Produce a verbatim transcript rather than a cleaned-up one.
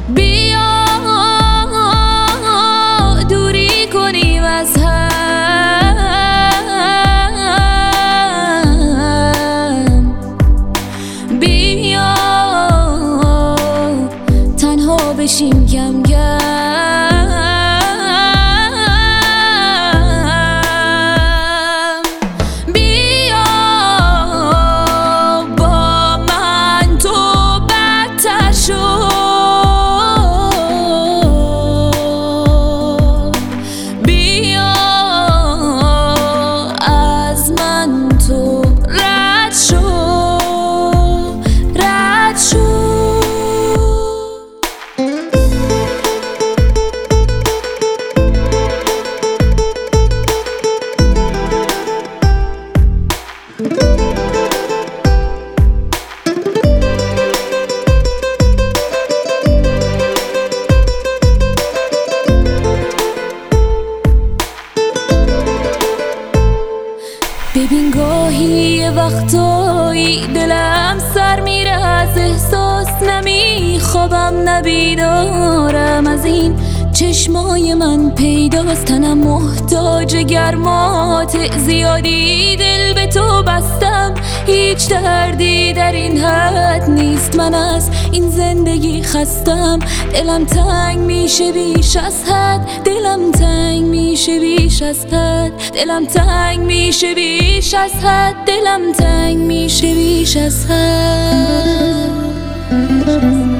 بیا دوری کنیم از هم، بیا تنها بشیم کم کم، بیا با من تو بدتر شو، بیا از من تو رد شو، رد شو. ببین گاهی یه وقتایی دلم سر میره از احساس، نمیخوابم نبیدارم، از این چشمای من پیداست تنم محتاج گرمات زیادی، دل به تو بستم هیچ دردی در این حد نیست، من از این زندگی خستم، دلم تنگ میشه بیش از حد، دلم تنگ میشه بیش از حد، دلم تنگ میشه بیش از حد، دلم تنگ میشه بیش از حد.